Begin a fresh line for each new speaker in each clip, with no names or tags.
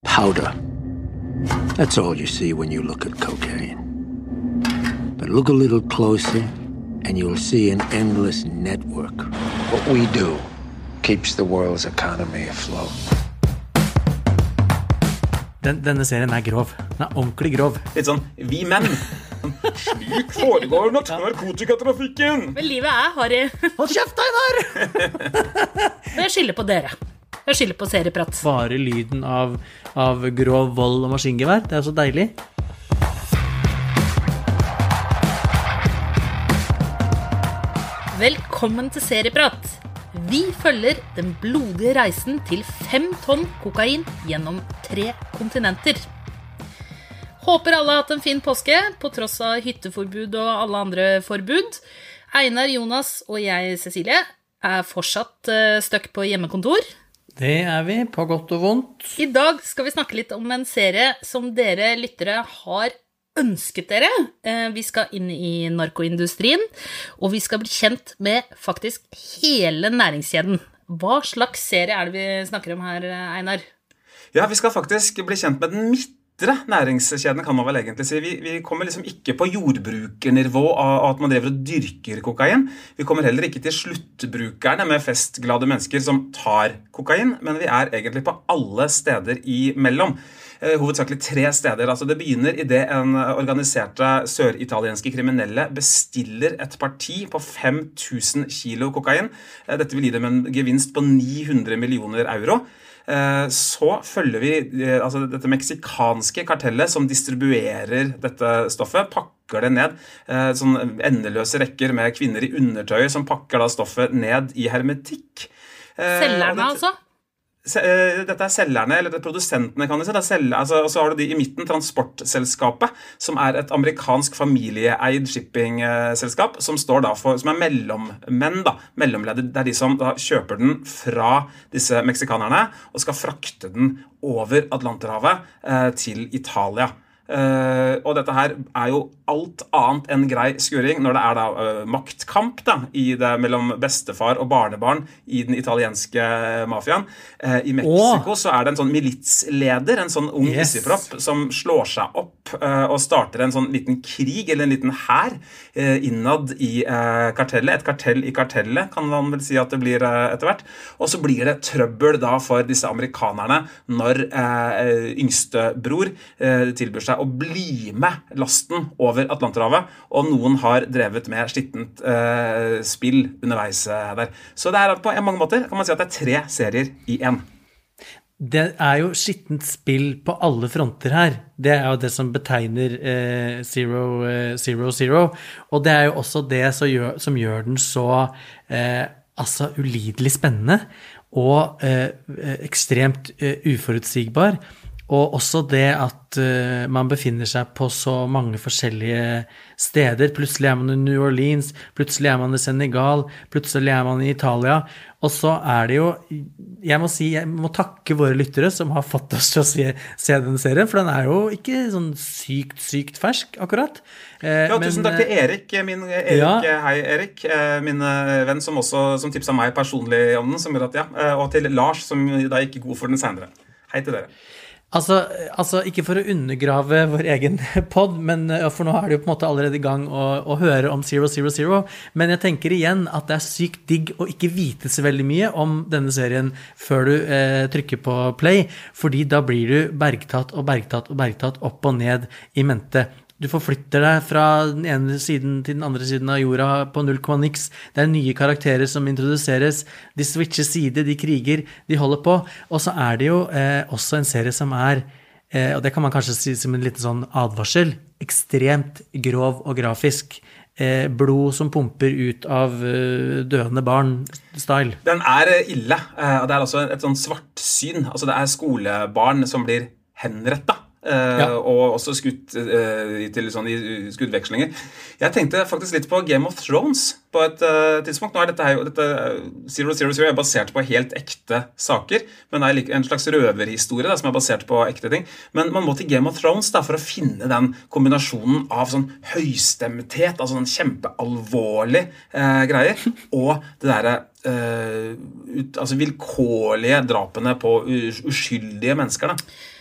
Powder. That's all you see when you look at cocaine. But look a little closer, and you'll see an endless network. What we do keeps the world's economy afloat.
Denne serien grov. Den ordentlig grov.
Litt sånn, vi menn. Slik foregår narkotikatrafikken.
Men livet harry.
Hold kjeft, Einar!
Jeg skylder på dere. Jeg skylder på serieprat.
Bare lyden av grov vold og maskingevær. Det så deilig.
Velkommen til serieprat. Vi følger den blodige reisen til 5 tonn kokain gjennom 3 kontinenter. Håper alle har hatt en fin påske, på tross av hytteforbud og alle andre forbud. Einar, Jonas og jeg, Cecilie, fortsatt støkk på hjemmekontor.
Det vi, på godt og vondt.
I dag skal vi snakke litt om en serie som dere lyttere har ønsket dere. Vi skal inn i narkoindustrien, og vi skal bli kjent med faktisk hele næringskjeden. Hva slags serie det vi snakker om her, Einar?
Ja, vi skal faktisk bli kjent med den midtre næringskjeden, kan man vel egentlig si. Vi kommer liksom ikke på jordbrukernivå av at man driver og dyrker kokain. Vi kommer heller ikke til sluttbrukerne med festglade mennesker som tar kokain, men vi egentlig på alle steder imellom. Hovedsakelig 3 steder. Altså det begynner i det en organiserte søritalienske kriminelle bestiller et parti på 5000 kilo kokain. Dette vil gi dem en gevinst på 900 millioner euro. Så følger vi altså dette meksikanske kartellet som distribuerer dette stoffet, pakker det ned, sånn endeløse rekker med kvinner i undertøy som pakker da stoffet ned i hermetikk.
Selgerne altså?
Dette selgerne, eller produsentene kan du si, og så har du de i midten transportselskapet, som et amerikansk familieeid shippingselskap, som står da for, som mellommenn da, mellomleddet, det de som da kjøper den fra disse meksikanerne, og skal frakte den over Atlanterhavet til Italia. Og dette her jo alt annet enn grei skuring når det da maktkamp da, i det mellom bestefar og barnebarn i den italienske mafiaen. I Mexico så det en sånn militsleder, en sånn ung hissigpropp som slår seg opp og starter en sånn liten krig eller en liten hær innad i kartellet. Et kartell i kartellet kan man vel si at det blir etter hvert. Og så blir det trøbbel da for disse amerikanerne når yngste bror tilbyr seg å bli med lasten over Atlanterhavet, og noen har drevet med skittent spill underveis der. Så det på mange måter kan man si at det 3 serier i 1.
Det jo skittent spill på alle fronter her. Det jo det som betegner Zero, og det jo også det som gjør den så altså ulidelig spennende og ekstremt uforutsigbar. Og også det at man befinner seg på så mange forskjellige steder. Plutselig man i New Orleans, plutselig man i Senegal, plutselig man i Italia. Og så det jo, jeg må takke våre lyttere som har fått oss til å se denne serien, for den jo ikke sånn sykt fersk akkurat.
Ja, tusen takk til Erik, hei Erik, min venn som tipset meg personlig om den, som gjør at og til Lars, som da gikk god for den senere. Hei til dere.
Altså, ikke for å undergrave vår egen podd, men for nå det jo på en måte allerede i gang å høre om Zero, men jeg tenker igjen at det sykt digg å ikke vite så veldig mye om denne serien før du trykker på play, fordi da blir du bergtatt opp og ned i mente. Du forflytter deg fra den ene siden til den andre siden av jorda på 0,niks. Det nye karakterer som introduseres. De switcher side, de kriger, de holder på. Og så det jo også en serie som og det kan man kanskje si som en liten sånn advarsel, ekstremt grov og grafisk. Blod som pumper ut av døende barn-style. Den
ille, og det altså et sånn svart syn. Altså det skolebarn som blir henrettet. Og også skutt til sånn i skuddvekslinger. Jeg tenkte faktisk litt på Game of Thrones på et tidspunkt. Nå dette Zero basert på helt ekte saker, men en slags røverhistorie da, som basert på ekte ting. Men man må til Game of Thrones da, for å finne den kombinasjonen av sånn høystemthet, altså sånn kjempealvorlig greier, og det altså vilkårlige drapene på uskyldige mennesker da.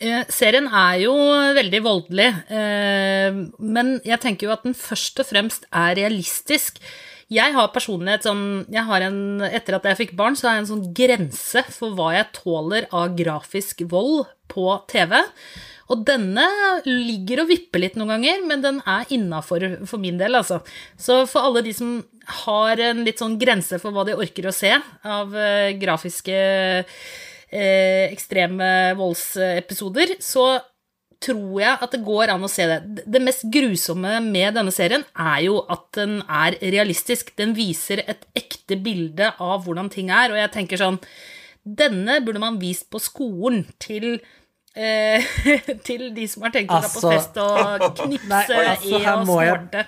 Serien jo veldig voldelig, men jeg tenker jo at den først og fremst realistisk. Jeg har personlig etter at jeg fikk barn, så har jeg en sånn grense for hva jeg tåler av grafisk vold på TV. Og denne ligger og vipper litt noen ganger, men den innenfor for min del, altså. Så for alle de som har en litt sånn grense for hva de orker å se av grafiske ekstreme voldsepisoder, så tror jeg at det går an å se det. Det mest grusomme med denne serien jo at den realistisk. Den viser et ekte bilde av hvordan ting og jeg tenker sånn, denne burde man vist på skolen til de som har tenkt å dra på fest og knipse og snorte.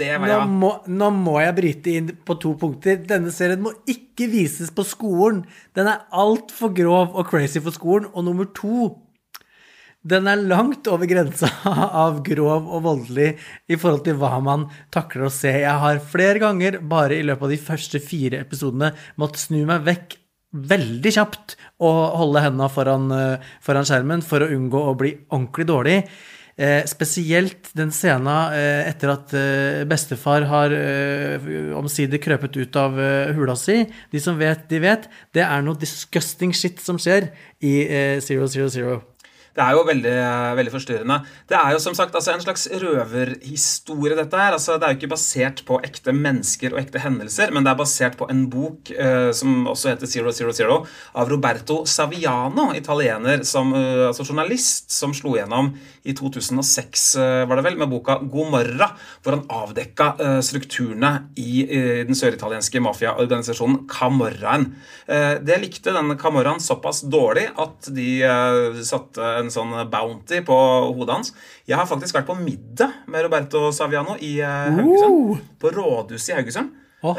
Nå må jeg bryte inn på 2 punkter. Denne serien må ikke vises på skolen. Den alt for grov og crazy for skolen. Og nummer 2, den langt over grensa av grov og voldelig i forhold til hva man takler å se. Jeg har flere ganger, bare i løpet av de første 4 episodene, måttet snu meg vekk veldig kjapt og holde hendene foran skjermen for å unngå å bli ordentlig dårlig. Spesielt den scenen etter at bestefar har omsider krøpet ut av hula si. De som vet, de vet. Det noe disgusting shit som skjer i 000.
Det jo veldig, veldig forstyrrende. Det jo som sagt en slags røverhistorie dette her. Altså, det jo ikke basert på ekte mennesker og ekte hendelser, men det basert på en bok som også heter 000 av Roberto Saviano, italiener, altså journalist som slo gjennom i 2006, var det vel, med boka Gomorra, hvor han avdekket strukturene i den søritalienske mafiaorganisasjonen Camorraen. Det likte denne Camorraen såpass dårlig at de satte en sånn bounty på hodet hans. Jeg har faktisk vært på middag med Roberto Saviano i Haugesund, på Rådhuset i Haugesund.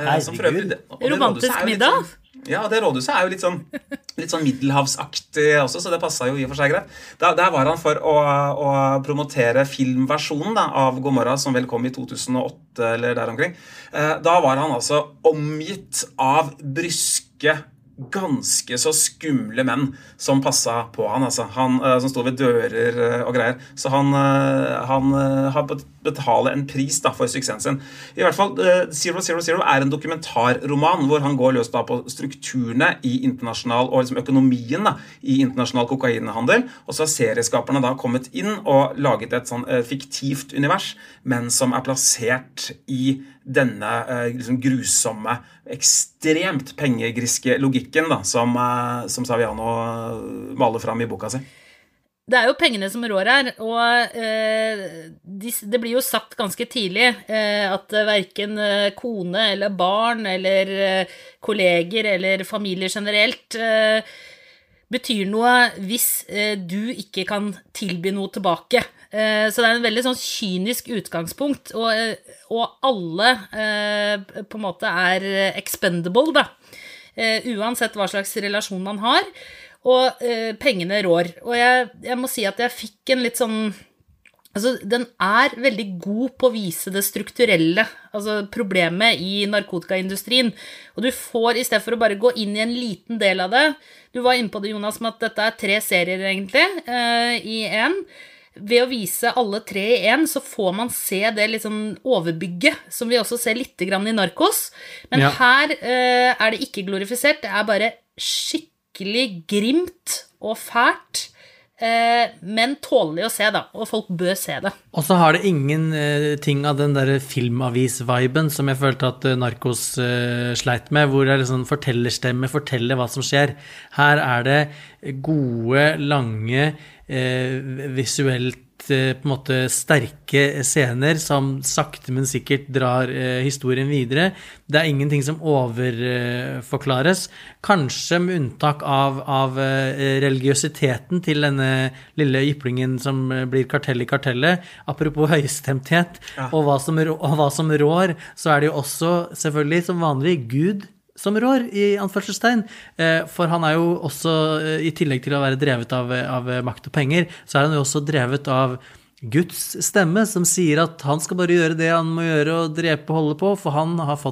Romantisk middag?
Ja, det rådhuset jo litt sånn middelhavsaktig også, så det passet jo i og for seg greit. Der var han for å promotere filmversjonen av Gomorra, som vel kom i 2008 eller der omkring. Da var han altså omgitt av bryske, ganske så skumle menn som passet på han, altså. Han som stod ved dører og greier. Så han har betalt en pris da, for suksessen sin. I hvert fall, 000 en dokumentarroman hvor han går løs da på strukturene i internasjonal, og liksom økonomien da, i internasjonal kokainhandel, og så har serieskaperne da kommet inn og laget et sånn fiktivt univers, men som plassert i denne liksom grusomme, ekstremt pengegriske logikken da, som Saviano maler fram i boka si.
Det jo pengene som rår her, og det blir jo sagt ganske tidlig at hverken kone eller barn eller kolleger eller familie generelt betyr noe hvis du ikke kan tilby noe tilbake. Så det en veldig sånn kynisk utgangspunkt, og alle på en måte expendable da, uansett hva slags relasjon man har, og pengene rår. Og jeg må si at jeg fikk en litt sånn, altså den veldig god på å vise det strukturelle, altså problemet i narkotikaindustrien, og du får, i stedet for å bare gå inn i en liten del av det, du var inne på det, Jonas, med at dette 3 serier egentlig, i en. Ved å vise alle 3 i en, så får man se det litt sånn overbygget, som vi også ser litt grann i Narkos. Men her det ikke glorifisert, det bare skikkelig grimt og fælt, men tålelig å se da, og folk bør se det.
Og så har det ingen ting av den der filmavis-viben som jeg følte at Narkos sleit med, hvor det sånn fortellerstemme, forteller hva som skjer. Her det gode, lange, visuelt på en måte sterke scener som sakte, men sikkert drar historien videre. Det ingenting som overforklares, kanskje med unntak av religiøsiteten til denne lille jyplingen som blir kartell i kartellet. Apropos høystemthet og hva som rår, så det jo også selvfølgelig som vanlig Gud som rår i anførselstegn, for han jo også, i tillegg til å være drevet av makt og penger, så han jo også drevet av Guds stemme, som sier at han skal bare gjøre det han må gjøre og drepe og holde på, for han har fått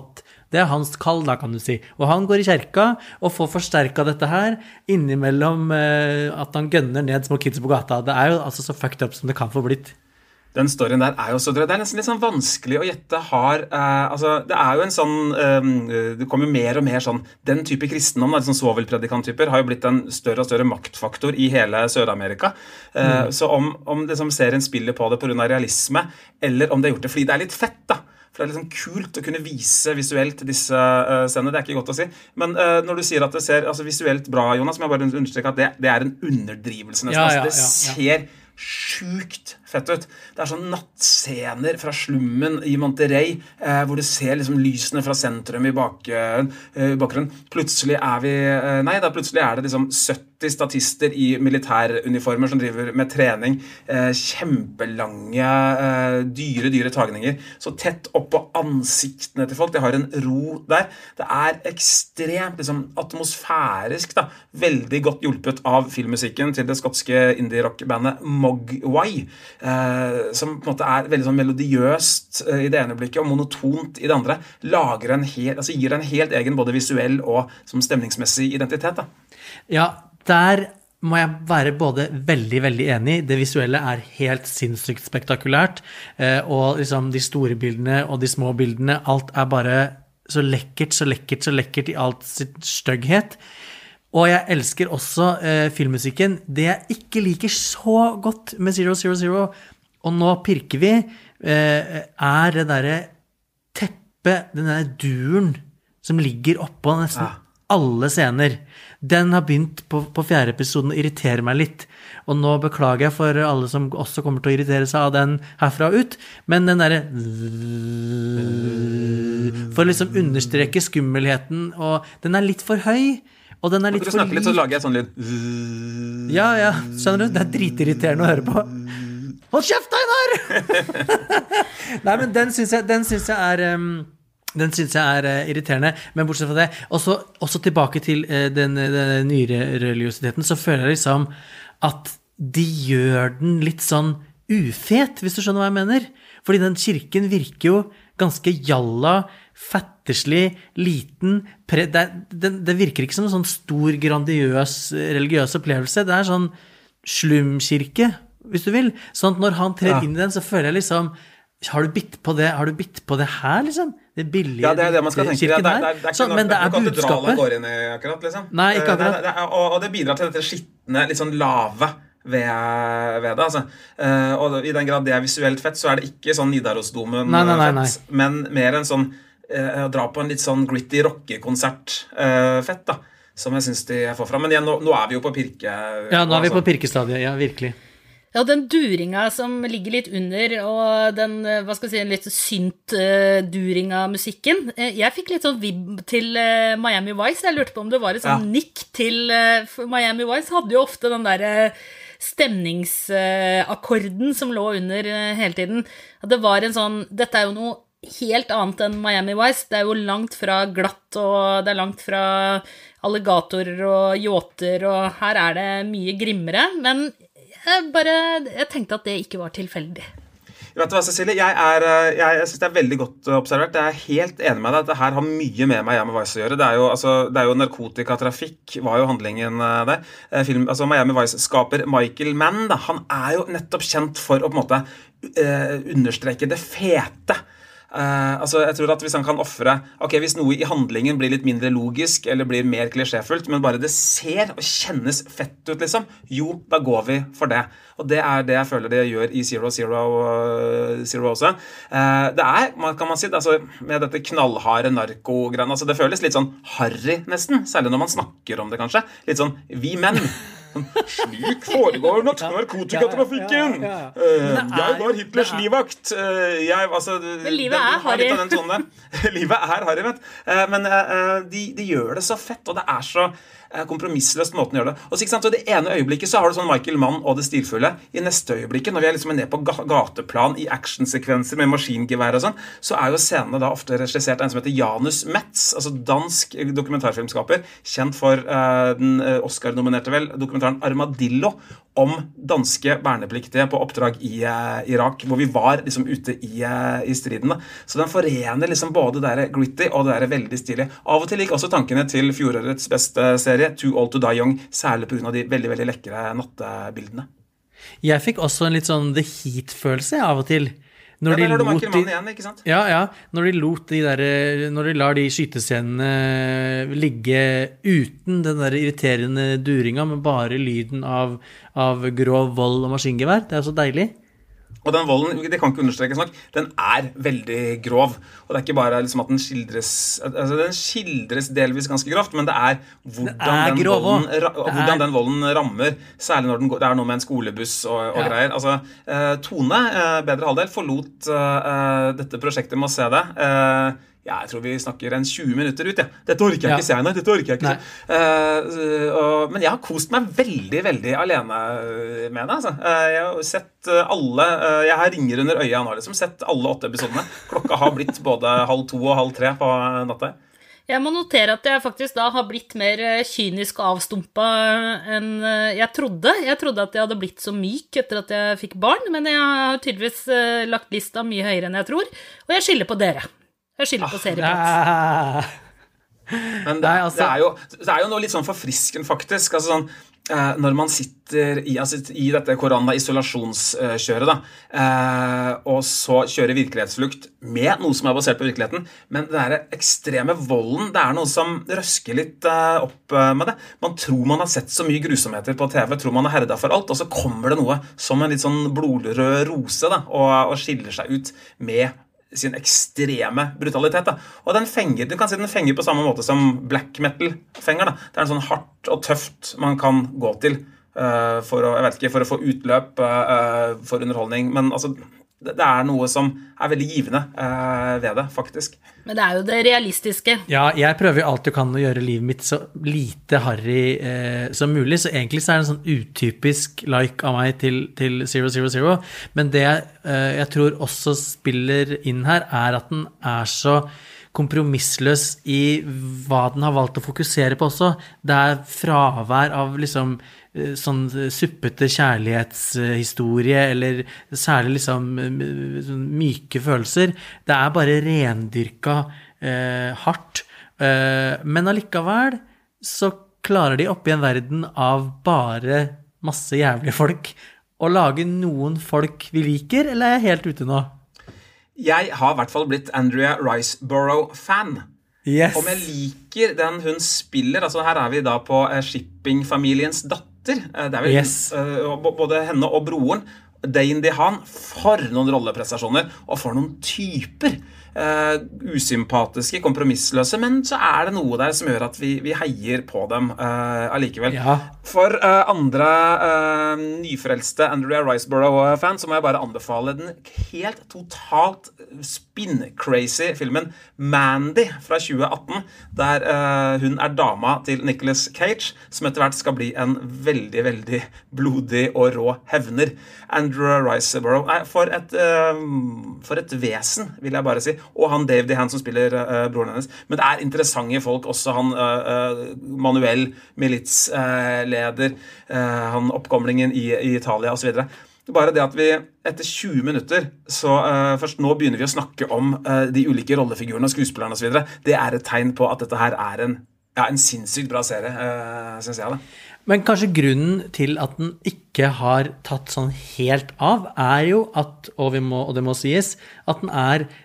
Det hans kall da, kan du si. Og han går i kjerka og får forsterket dette her innimellom at han gønner ned små kids på gata. Det jo altså så fucked up som det kan få blitt.
Den storyen der jo så drøy. Det nesten litt sånn vanskelig å gjette altså, det jo en sånn det kommer jo mer og mer sånn den type kristendom, sånn svovelpredikanttyper har jo blitt en større og større maktfaktor i hele Sør-Amerika. Så om det som serien spiller på det på grunn av realisme, eller om det har gjort det fordi det litt fett da, for det liksom kult å kunne vise visuelt disse scenene, det ikke godt å si. Men når du sier at det ser altså, visuelt bra, Jonas, må jeg bare understreke at det en underdrivelse nesten. Altså, det ser sjukt fett ut. Det sånn nattscener fra slummen i Monterrey, hvor du ser liksom lysene fra sentrum i bakgrunnen. Plutselig plutselig det liksom 70 statister i militæruniformer som driver med trening. Kjempelange, dyre tagninger. Så tett opp på ansiktene til folk. Det har en ro der. Det ekstremt liksom, atmosfærisk, da. Veldig godt hjulpet av filmmusikken til det skotske indie-rockbandet Mogwai. Som på en måte veldig sånn melodiøst i det ene blikket og monotont i det andre, gir en helt egen både visuell og som stemningsmessig identitet da.
Ja, der må jeg være både veldig, veldig enig. Det visuelle helt sinnssykt spektakulært, og liksom de store bildene og de små bildene, alt bare så lekkert i alt sitt støgghet. Og jeg elsker også filmmusikken. Det jeg ikke liker så godt med 000, og nå pirker vi, det der teppet, den der duren som ligger oppå nesten alle scener. Den har begynt på 4. episoden å irritere meg litt. Og nå beklager jeg for alle som også kommer til å irritere seg av den herfra og ut, men den der for å liksom understreke skummelheten, og den litt for høy, og den litt for lik.
Du snakker litt, så lager jeg sånn lyd.
Ja, skjønner du? Det dritirriterende å høre på. Hold kjeft, Einar! Nei, men den synes jeg irriterende, men bortsett fra det, også tilbake til den nyere religiøsiteten, så føler jeg liksom at de gjør den litt sånn ufet, hvis du skjønner hva jeg mener. Fordi den kirken virker jo ganske jalla, fatterslig, liten, det virker ikke som en sånn stor, grandiøs, religiøs opplevelse. Det sånn slumkirke, hvis du vil. Sånn at når han trer inn i den, så føler jeg liksom, har du bitt på det her, liksom? Det billige
det man skal tenke.
Kirken her. Men det budskapet.
Går inn i akkurat, liksom.
Nei, ikke akkurat.
Og det bidrar til dette skittende, litt sånn lave ved det, altså. Og i den grad det visuelt fett, så det ikke sånn Nidarosdomen fett, men mer en sånn dra på en litt sånn gritty rockekonsert fett da, som jeg synes de får fram. Men igjen, nå vi jo på pirke.
Ja, nå vi på pirkestadiet, ja, virkelig.
Ja, den duringa som ligger litt under, og den, hva skal jeg si, en litt synt-during av musikken. Jeg fikk litt sånn vibb til Miami Vice. Jeg lurte på om det var et sånn nikk til Miami Vice. Hadde jo ofte den der stemningsakkorden som lå under hele tiden. At det var en sånn, dette jo noe helt annet enn Miami Vice. Det jo langt fra glatt, og det langt fra alligatorer og yachter, og her det mye grimmere, men jeg tenkte at det ikke var tilfeldig.
Vet du hva, Cecilie? Jeg synes det veldig godt observert. Jeg helt enig med deg at det her har mye med Miami Vice å gjøre. Det jo narkotikatrafikk, var jo handlingen der. Miami Vice-skaper Michael Mann, da, han jo nettopp kjent for å på en måte understreke det fete. Jeg tror at hvis han kan offre hvis noe i handlingen blir litt mindre logisk eller blir mer klisjéfullt, men bare det ser og kjennes fett ut liksom, jo, da går vi for det, og det det jeg føler det gjør i 000 også. Det kan man si, med dette knallharde narkogreiene, det føles litt sånn harry nesten, særlig når man snakker om det kanskje, litt sånn vi menn. Slik foregår narkotikatrafikken. Jeg var Hitlers livvakt.
Men livet harry.
Livet harry, vet. Men de gjør det så fett, og det så kompromissløst måten å gjøre det. Og så, ikke sant, og det ene øyeblikket så har du sånn Michael Mann og det stilfulle. I neste øyeblikket, når vi liksom ned på gateplan i actionsekvenser med maskingevær og sånn, så jo scenene da ofte regissert av en som heter Janus Metz, dansk dokumentarfilmskaper, kjent for den Oscar-nominerte dokumentaren Armadillo, om danske vernepliktige på oppdrag i Irak, hvor vi var liksom ute i striden. Så den forener liksom både det der gritty og det der veldig stilige. Av og til gikk også tankene til fjorårets beste serie, Too Old to Die Young, særlig på grunn av de veldig, veldig lekre nattebildene.
Jeg fikk også en litt sånn The Heat-følelse av og til. Når
der har du Michael Mann igjen, ikke sant?
Ja, når de lar de skytescenene ligge uten den der irriterende duringa, men bare lyden av grov vold og maskingevær. Det så deilig.
Og den volden, det kan ikke understrekes nok, den veldig grov. Og det ikke bare liksom at den skildres delvis ganske grovt, men det hvordan den volden rammer, særlig når det noe med en skolebuss og greier. Altså, Tone, bedre halvdel, forlot dette prosjektet med å se det. Jeg tror vi snakker 20 minutter ut, ja. Dette orker jeg ikke se, nei, dette orker jeg ikke se. Men jeg har kost meg veldig, veldig alene med det, altså. Jeg har sett alle, jeg har ringer under øya nå, liksom, sett alle 8 episodene. Klokka har blitt både 2:30 og 3:30 på natta.
Jeg må notere at jeg faktisk da har blitt mer kynisk og avstumpet enn jeg trodde. Jeg trodde at jeg hadde blitt så myk etter at jeg fikk barn, men jeg har tydeligvis lagt lista mye høyere enn jeg tror, og jeg skylder på dere. Jeg skylder på serieprat.
Men det jo noe litt sånn forfriskende faktisk, altså sånn, når man sitter i dette korona-isolasjonskjøret da, og så kjører virkelighetsflukt med noe som basert på virkeligheten, men det der ekstreme volden, det noe som røsker litt opp med det. Man tror man har sett så mye grusomheter på TV, tror man har herdet for alt, og så kommer det noe som en litt sånn blodrød rose da, og skiller seg ut med sin ekstreme brutalitet da. Og den fenger, du kan si den fenger på samme måte som black metal fenger da. Det en sånn hardt og tøft man kan gå til for å få utløp for underholdning, men altså det noe som veldig givende ved det, faktisk.
Men det jo det realistiske.
Ja, jeg prøver jo alt jeg kan å gjøre livet mitt så lite harry som mulig, så egentlig så det en sånn utypisk like av meg til 000, men det jeg tror også spiller inn her at den så kompromissløs i hva den har valgt å fokusere på også. Det fravær av liksom sånn suppete kjærlighetshistorie eller særlig liksom myke følelser. Det bare rendyrka hardt. Men allikevel så klarer de opp i en verden av bare masse jævlige folk å lage noen folk vi liker, eller jeg helt ute nå?
Jeg har I hvert fall blitt Andrea Riseborough-fan.
Yes.
Om jeg liker den hun spiller, altså her vi da på shipping-familiens datter, det vel
yes.
Både henne og broren, Dane DeHaan, for noen rolleprestasjoner, og for noen typer. Usympatiske, kompromissløse, men så det noe der som gjør at vi heier på dem allikevel.
Ja.
For andre nyfrelste Andrea Riseborough-fan, så må jeg bare anbefale den helt totalt spin-crazy filmen Mandy fra 2018, der hun dama til Nicolas Cage, som etter hvert skal bli en veldig, veldig blodig og rå hevner. Andrea Riseborough, for et vesen, vil jeg bare si. Og han Dave DeHaan som spiller broren hennes. Men det interessante folk, også han Manuel militsleder, han oppkomlingen i Italia og så videre. Bare det at vi etter 20 minutter, så først nå begynner vi å snakke om de ulike rollefigurene og skuespillerne og så videre. Det et tegn på at dette her en sinnssykt bra serie, synes jeg det.
Men kanskje grunnen til at den ikke har tatt sånn helt av, jo at, og det må sies, at den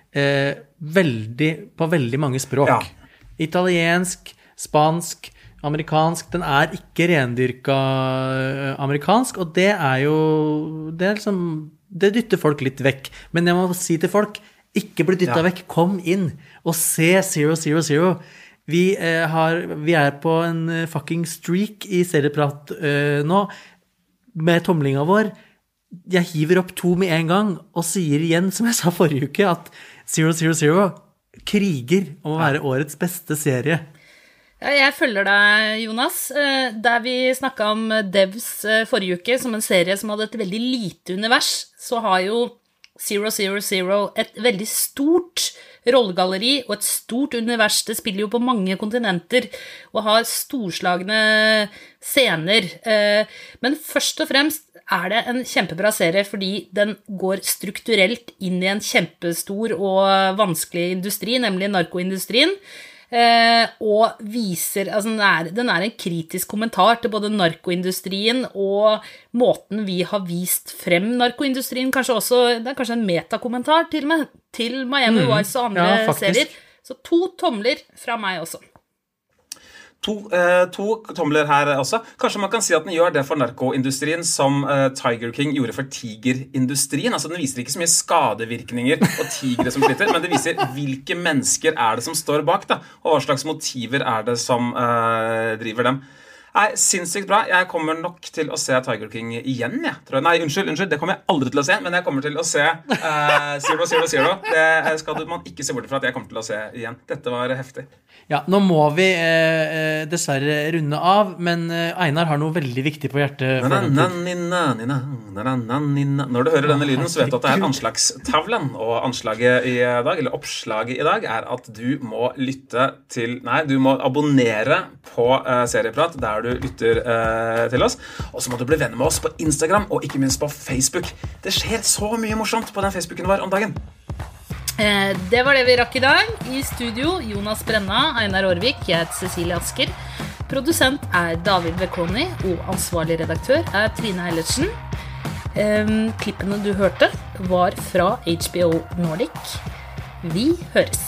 på veldig mange språk. Ja. Italiensk, spansk, amerikansk, den ikke rendyrka amerikansk, og det jo, det dytter folk litt vekk. Men jeg må si til folk, ikke bli dyttet vekk, kom inn og se 000. Vi på en fucking streak i serieprat nå, med tomlinga vår. Jeg hiver opp 2 med en gang, og sier igjen, som jeg sa forrige uke, at 000 kriger om å være årets beste serie.
Ja, jeg følger deg, Jonas. Der vi snakket om Devs forrige uke, som en serie som hadde et veldig lite univers, så har jo 000 et veldig stort rollegalleri og et stort univers. Det spiller jo på mange kontinenter og har storslagne scener. Men først og fremst det en kjempebra serie fordi den går strukturelt inn i en kjempestor og vanskelig industri, nemlig narkoindustrien. Og viser, altså den en kritisk kommentar til både narkoindustrien og måten vi har vist frem narkoindustrien, kanskje også, det kanskje en metakommentar til Miami Vice og andre serier. Så 2 tomler fra meg også.
To tomler her også. Kanskje man kan si at den gjør det for narkoindustrien som Tiger King gjorde for tigerindustrien. Altså den viser ikke så mye skadevirkninger og tigre som sliter, men det viser hvilke mennesker det som står bak da, og hva slags motiver det som driver dem. Sinnssykt bra. Jeg kommer nok til å se Tiger King igjen, tror jeg. Nei, unnskyld, det kommer jeg aldri til å se, men jeg kommer til å se Zero. Det skal man ikke se bort fra at jeg kommer til å se igjen. Dette var heftig.
Ja, nå må vi dessverre runde av, men Einar har noe veldig viktig på hjertet.
Når du hører denne lyden, så vet du at det anslagstavlen, og anslaget i dag, eller oppslaget i dag, at du må du må abonnere på Serieprat, der du lytter til oss, og så må du bli venner med oss på Instagram, og ikke minst på Facebook. Det skjer så mye morsomt på den Facebooken vår om dagen.
Det var det vi rakk i dag. I studio, Jonas Brenna, Einar Aarvik, jeg heter Cecilie Asker. Produsent David Vekoni, og ansvarlig redaktør Trine Eilertsen. Klippene du hørte var fra HBO Nordic. Vi høres.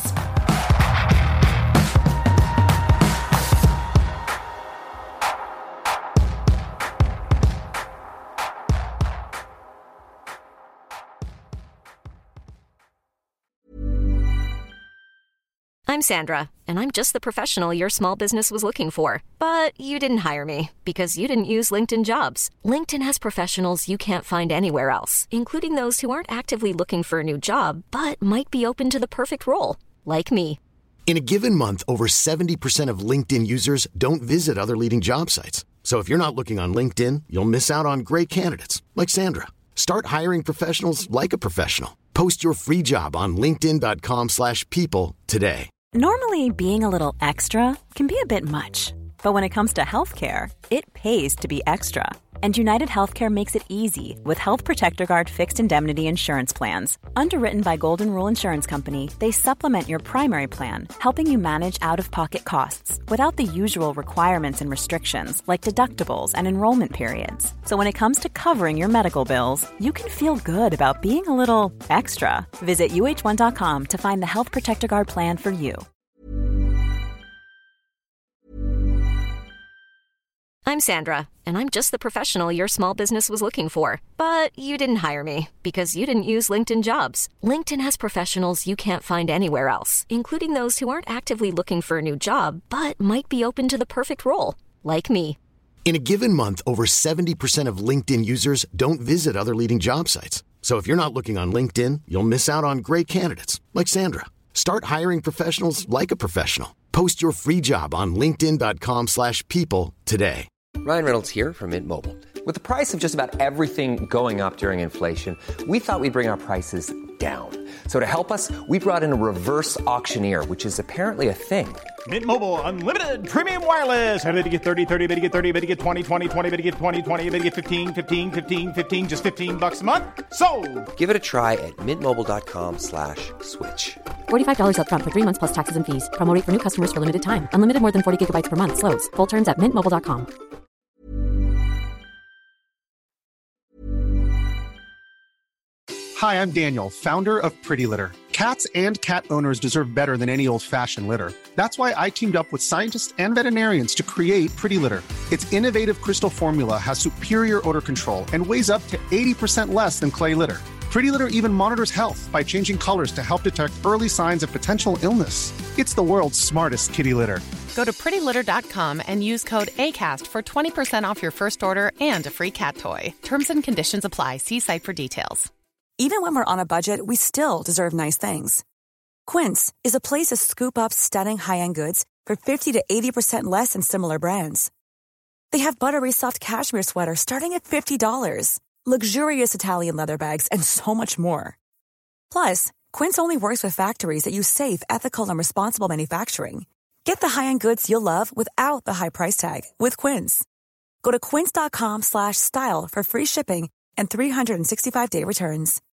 I'm Sandra, and I'm just the professional your small business was looking for. But you didn't hire me because you didn't use LinkedIn Jobs. LinkedIn has professionals you can't find anywhere else, including those who aren't actively looking for a new job, but might be open to the perfect role, like me.
In a given month, over 70% of LinkedIn users don't visit other leading job sites. So if you're not looking on LinkedIn, you'll miss out on great candidates, like Sandra. Start hiring professionals like a professional. Post your free job on linkedin.com/people today.
Normally, being a little extra can be a bit much, but when it comes to healthcare, it pays to be extra. And United Healthcare makes it easy with Health Protector Guard fixed indemnity insurance plans. Underwritten by Golden Rule Insurance Company, they supplement your primary plan, helping you manage out-of-pocket costs without the usual requirements and restrictions like deductibles and enrollment periods. So when it comes to covering your medical bills, you can feel good about being a little extra. Visit uh1.com to find the Health Protector Guard plan for you.
I'm Sandra, and I'm just the professional your small business was looking for. But you didn't hire me because you didn't use LinkedIn Jobs. LinkedIn has professionals you can't find anywhere else, including those who aren't actively looking for a new job, but might be open to the perfect role, like me.
In a given month, over 70% of LinkedIn users don't visit other leading job sites. So if you're not looking on LinkedIn, you'll miss out on great candidates, like Sandra. Start hiring professionals like a professional. Post your free job on linkedin.com/people today.
Ryan Reynolds here from Mint Mobile. With the price of just about everything going up during inflation, we thought we'd bring our prices down. So to help us, we brought in a reverse auctioneer, which is apparently a thing.
Mint Mobile Unlimited Premium Wireless. How to get 30, 30, how to get 30, how to get 20, 20, 20, how to get 20, 20, how to get 15, 15, 15, 15, just $15 a month? Sold!
Give it a try at mintmobile.com/switch.
$45 up front for 3 months plus taxes and fees. Promo rate for new customers for limited time. Unlimited more than 40 gigabytes per month. Slows full terms at mintmobile.com.
Hi, I'm Daniel, founder of Pretty Litter. Cats and cat owners deserve better than any old-fashioned litter. That's why I teamed up with scientists and veterinarians to create Pretty Litter. Its innovative crystal formula has superior odor control and weighs up to 80% less than clay litter. Pretty Litter even monitors health by changing colors to help detect early signs of potential illness. It's the world's smartest kitty litter.
Go to prettylitter.com and use code ACAST for 20% off your first order and a free cat toy. Terms and conditions apply. See site for details.
Even when we're on a budget, we still deserve nice things. Quince is a place to scoop up stunning high-end goods for 50 to 80% less than similar brands. They have buttery soft cashmere sweaters starting at $50, luxurious Italian leather bags, and so much more. Plus, Quince only works with factories that use safe, ethical, and responsible manufacturing. Get the high-end goods you'll love without the high price tag with Quince. Go to quince.com/style for free shipping and 365-day returns.